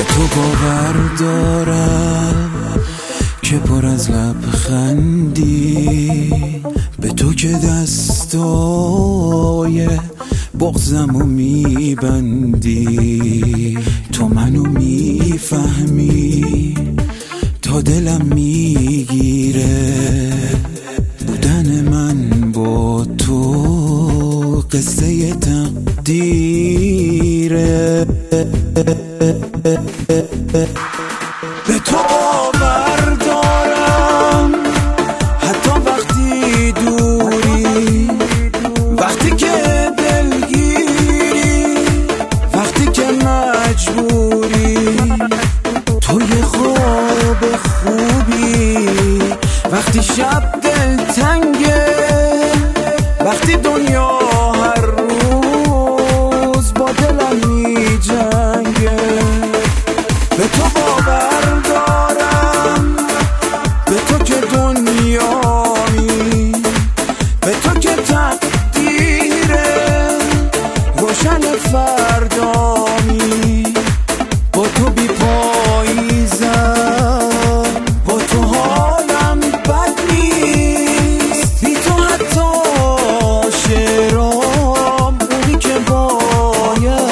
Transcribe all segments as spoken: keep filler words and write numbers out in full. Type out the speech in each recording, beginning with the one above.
به تو باور دارم که پر از لبخندی، به تو که دستای بغضمو میبندی، تو منو میفهمی تا دلم میگیره، بودن من با تو قصه تقدیره. به تو باور دارم حتی وقتی دوری، وقتی که دلگیری، وقتی که مجبوری، تو یه خواب خوبی، وقتی شب دلتنگه، وقتی دنیا هر روز با دلم می جنگه. به تو باور دارم، به تو که دنیایی، به تو که تقدیره روشن فردامی، با تو بی پاییزم، با تو حالم بد نیست، بی تو حتی شعرام اونی که باید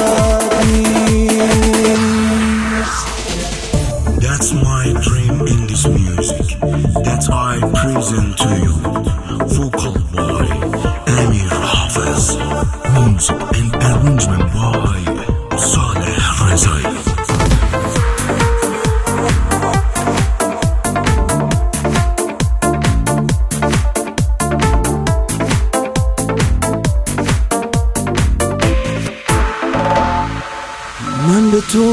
نیست. That's my dream in this music that I present to you. Vocal by Amir Hafez, music and arrangement by Saleh Rezai. من به تو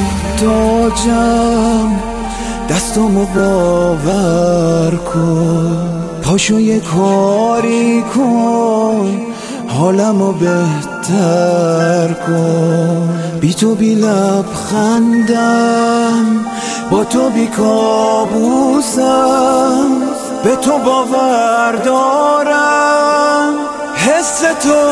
محتاجم، دستامو باور کن، پاشو یه کاری کن، حالمو بهتر کن، بی تو بی لبخندم، با تو بی کابوسم، به تو باور دارم، حس تو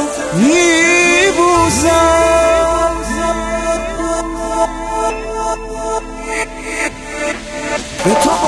میبوسم. به تو